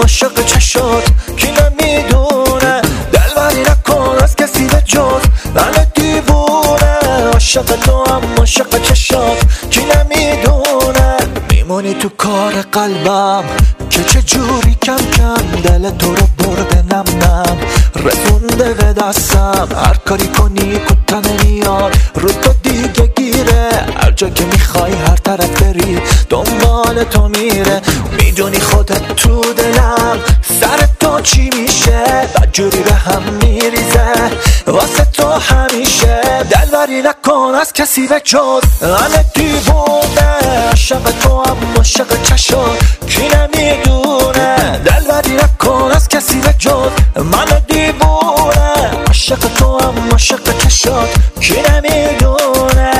عاشق چشات کی نمیدونه دلبری نکن از کسی به جز من دیوونه عاشق تو هم عاشق چشات کی نمیدونه میمونی تو کار قلبم که چه جوری کم کم دل تو رو برده نم نم رسونده به دستم هر کاری کنی کتا نمیاد رو تو دیگه گیره هر جا که میخوای هر طرف بری دنبال تو میره میدونی خودت تو دلم سر تو چی میشه بدجوری به هم میریزه واسه تو همیشه دلبری نکن از کسی به جز من دیوونه عاشق تو هم عاشق چشات کی نمیدونه دلبری نکن از کسی به جز من دیوونه عاشق تو هم عاشق چشات کی نمیدونه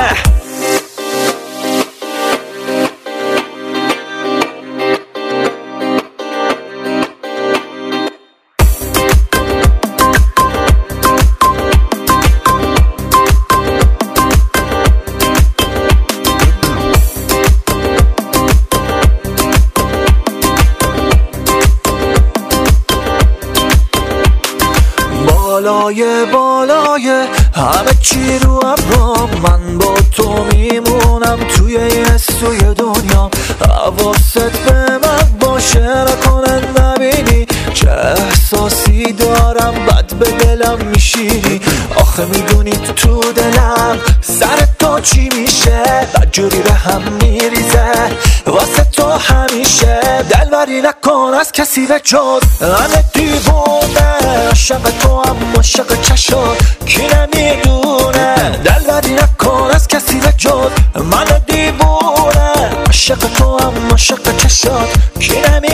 بالای همه چی رو ابرام من با تو میمونم توی این سوی دنیا حواست به من باشه نکنه نبینی چه احساسی دارم بد به دلم میشینی آخه میدونی تو دلم سر تو چی میشه بدجوری به هم میریزه واسه تو همیشه دلبری نکن از کسی به جز من دیوونه عاشق تو هم عاشق چشات کی نمیدونه دلبری نکن از کسی به جز من دیوونه عاشق تو هم عاشق چشات کی نمیدونه